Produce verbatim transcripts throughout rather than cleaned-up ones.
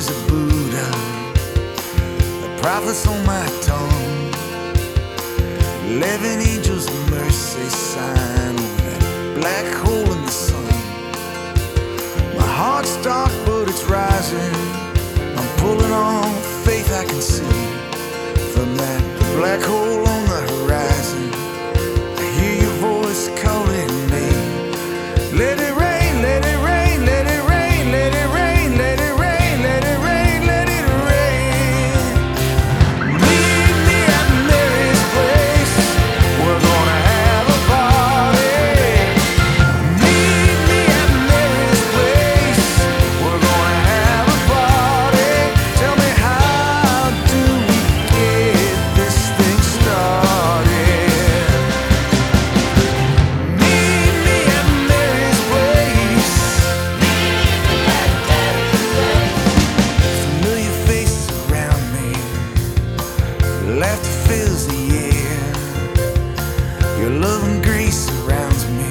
is a Buddha, the prophets on my tongue, eleven angels of mercy sign over that black hole in the sun. My heart's dark but it's rising, I'm pulling on faith I can see from that black hole on the horizon. I hear your voice calling me. Let it rain, let it rain, let it rain, let it rain, let it rain, let it rain, let it rain. Meet me at Mary's place, we're gonna have a party. Meet me at Mary's place, we're gonna have a party. Tell me, how do we get this thing started? Meet me at Mary's place. Familiar faces around me, laughter fills the air. Your love and grace surrounds me,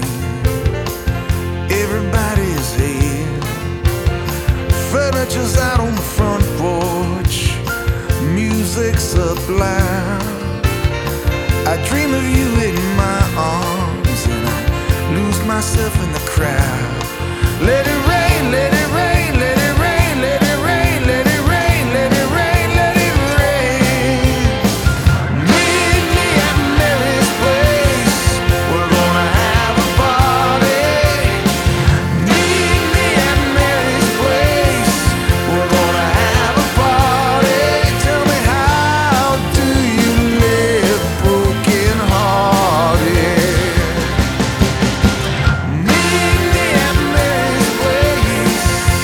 everybody's here. Furniture's out on the front porch, music's up loud. I dream of you in my arms and I lose myself in the crowd. Let it rain, let it rain, let it rain, let it rain, let it rain, let it rain, let it rain. Meet me at Mary's place, we're gonna have a party. Meet me at Mary's place, we're gonna have a party. Tell me, how do you live broken hearted? Meet me at Mary's place.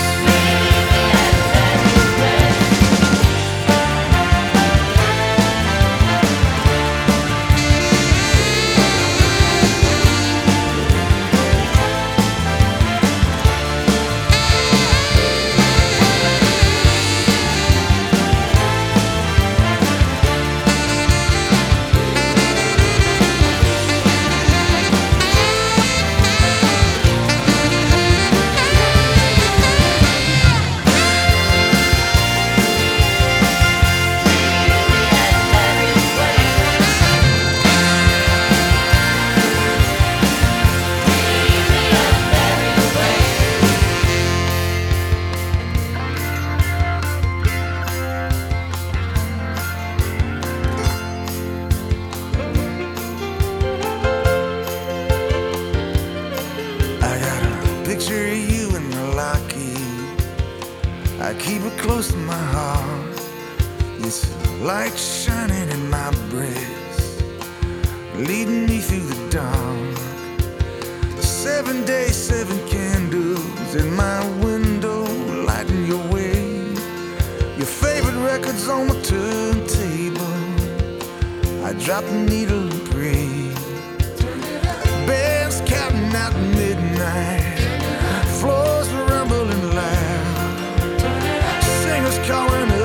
I got a picture of you in the locket, I keep it close to my heart. It's light shining in my breast, leading me through the dark. Seven days, seven candles in my window, lighting your way. Your favorite records on my turntable, I drop the needle and pray. Bands counting out midnight, floors rumbling loud, singers calling